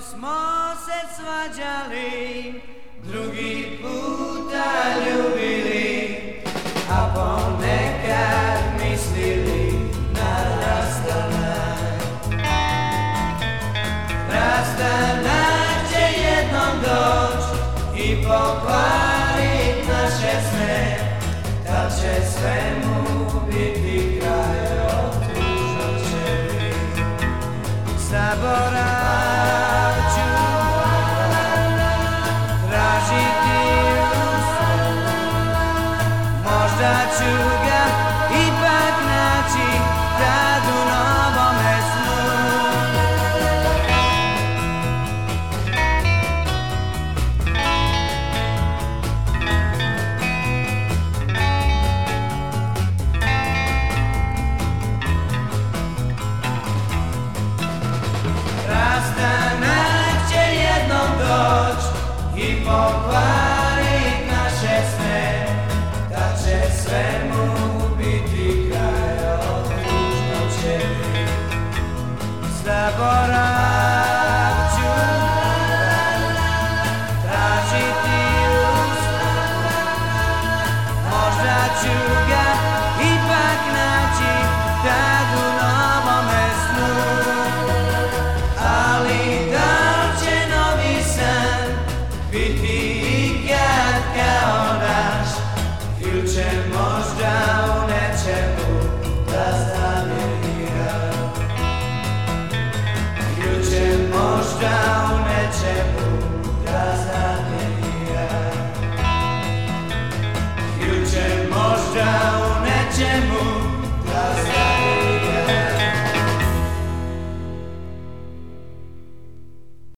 smo se svađali, drugi puta ljubili, a ponekad mislili na rastanak. Rastanak će jednom doć i pokvarit naše sne, kad će svemu biti kraj, tužno će biti. Zaborav ću tražiti usun, možda ću ga ipak naći tad u novome snu. Rastanak će jednom doć i pokvarit naše sne, kad će svemu biti kraj, tužno će biti. Zaborav